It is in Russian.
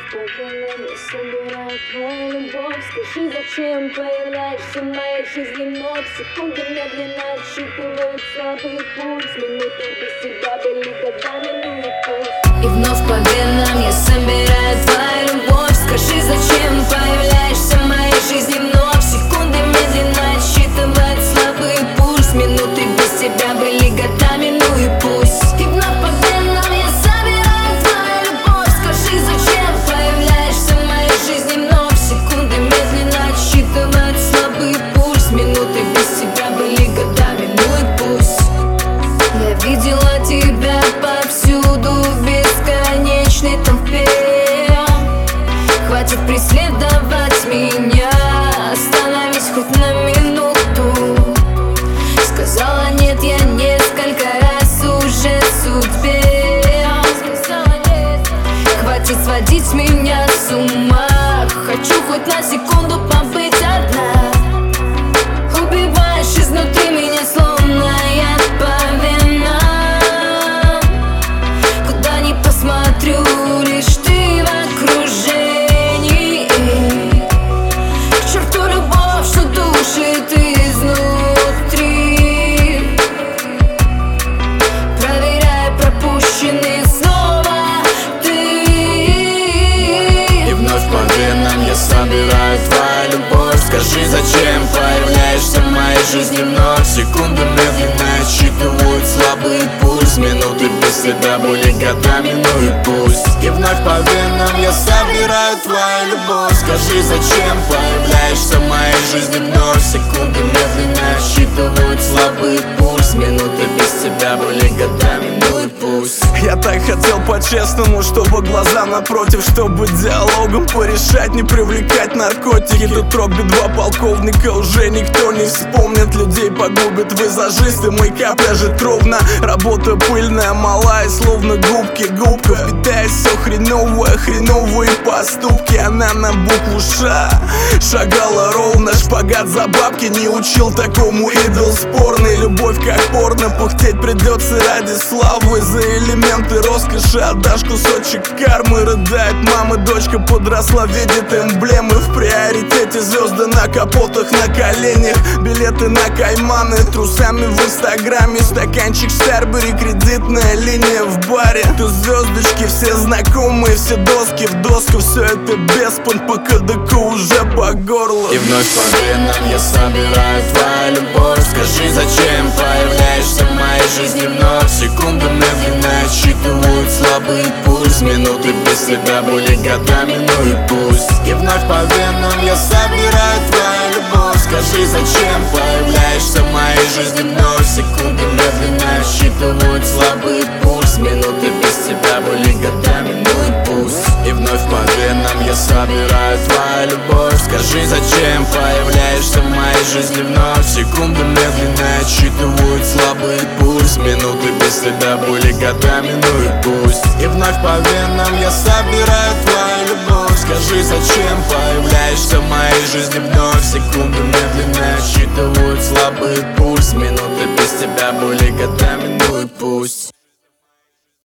Половинами собирает твоя любовь. Скажи, зачем появляешься в моей жизни вновь? Секунды медленно отсчитывают слабый пульс. Минуты без тебя были годами, ну и пусть. И вновь по венам я собираю твою любовь. Скажи, зачем появляешься в моей жизни вновь? Секунды медленно отсчитывают слабый пульс. Минуты без тебя были годами, ну и пусть. И вновь по венам я собираю твою любовь. Скажи, зачем появляешься в моей жизни вновь? Секунды медленно отсчитывают слабый пульс. Минуты без тебя были годами, ну и пусть. Я видела тебя повсюду в бесконечной толпе. Хватит преследовать меня, остановись хоть на минуту. Сказала нет я несколько раз уже судьбе. Хватит сводить меня с ума. Хочу хоть на секунду побыть одна. Убиваешь изнутри меня, словно яд по венам. Куда ни посмотрю, лишь ты в окружении. К черту любовь, что душит изнутри. Проверяй пропущенные снова ты. И вновь по венам я собираю твою любовь. Скажи, зачем появляешься в моей жизни вновь? Секунды медленно отсчитывают слабый пульс. Минуты без тебя были годами, ну и пусть. И вновь по венам я собираю твою любовь. Скажи, зачем появляешься в моей жизни вновь? Секунды медленно отсчитывают слабый пульс. Минуты без тебя были годами, ну и пусть. Я так хотел по-честному, чтобы глаза напротив, чтобы диалогом порешать, не привлекать наркотики. Тут рок Би-2 полковника уже никто не вспомнит. Людей погубит визажисты, мейкап ляжет ровно. Работа пыльная, малая, словно губки губков. Питаясь все хреновое, хреновые поступки. Она на букву Ш шагала ровно. Шпагат за бабки не учил такому идол спорный. Любовь как порно, пухтеть придется ради славы. За элементы роскоши отдашь кусочек кармы. Рыдает мама, дочка подросла, видит эмблемы. В приоритете звезды на капотах, на коленях. Билеты на Кайманы, трусами в инстаграме. Стаканчик Старбери, кредитная линия в баре. Тут звездочки все знакомые, все доски в доску. Все это без понт, по КДК уже по горло. И вновь по венам я собираю твою любовь. Скажи, зачем появляешься в моей жизни вновь? Секунды медленно отсчитывают слабый пульс. Минуты без тебя были годами, ну и пусть. И вновь по венам я собираю твою любовь. Скажи, зачем появляешься в моей жизни вновь? Секунды медленно отсчитывают слабый пульс. Минуты без тебя были годами, ну и пусть. И вновь по венам я собираю твою любовь. Скажи, зачем появляешься в моей жизни вновь? Секунды медленно отсчитывают слабый пульс. Минуты без тебя были годами, ну и пусть. И вновь по венам я собираю твою любовь. Скажи, зачем появляешься в моей жизни вновь? Секунды медленно отсчитывают слабый пульс. Минуты без тебя были годами, ну и пусть.